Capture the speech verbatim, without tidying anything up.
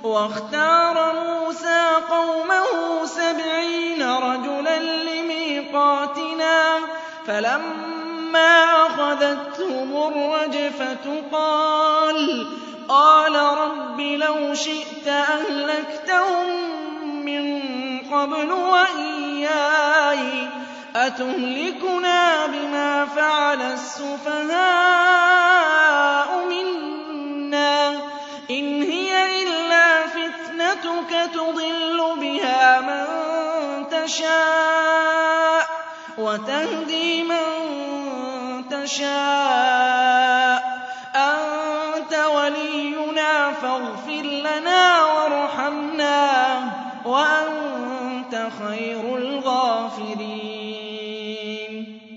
وَاخْتَارَ مُوسَىٰ قَوْمَهُ سَبْعِينَ رَجُلًا لِّمِيقَاتِنَا فَلَمَّا أَخَذَتْهُمُ الرَّجْفَةُ قَالَ قَالَ رَبِّ لَوْ شِئْتَ أَهْلَكْتَهُم مِّن قَبْلُ وَإِيَّايَ أَتُهْلِكُنَا بِمَا فَعَلَ السُّفَهَاءُ مِنَّا ۖ إِنْ هِيَ إِلَّا فِتْنَتُكَ تُضِلُّ بِهَا مَن تَشَاءُ وَتَهْدِي مَن تَشَاءُ ۖ أَنتَ وَلِيُّنَا فَاغْفِرْ لَنَا وَارْحَمْنَا وَأَنتَ